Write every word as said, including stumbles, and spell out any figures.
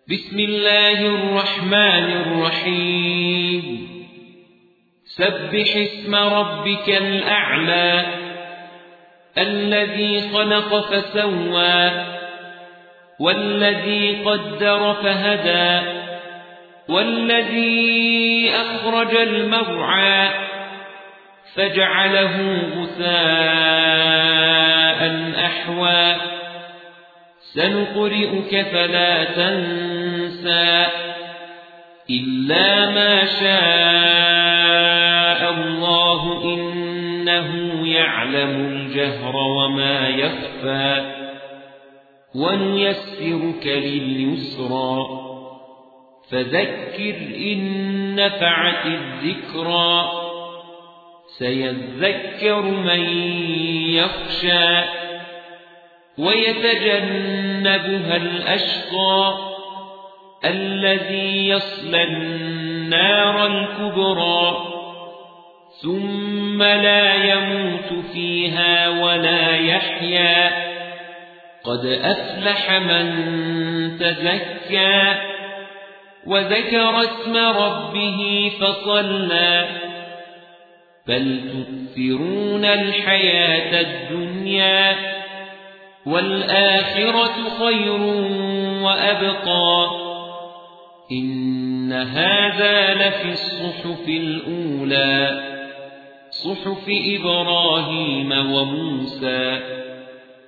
بسم الله الرحمن الرحيم سبح اسم ربك الأعلى الذي خلق فسوى والذي قدر فهدى والذي أخرج المرعى فجعله غثاء أحوى سنقرئك فلا تنسى إلا ما شاء الله إنه يعلم الجهر وما يخفى ونيسرك لليسرى فذكر إن نفعت الذكرى سيذكر من يخشى ويتجنبها الأشقى الذي يصلى النار الكبرى ثم لا يموت فيها ولا يحيا قد أفلح من تزكى وذكر اسم ربه فصلى بل تؤثرون الحياة الدنيا والآخرة خير وأبقى إن هذا لفي الصحف الأولى صحف إبراهيم وموسى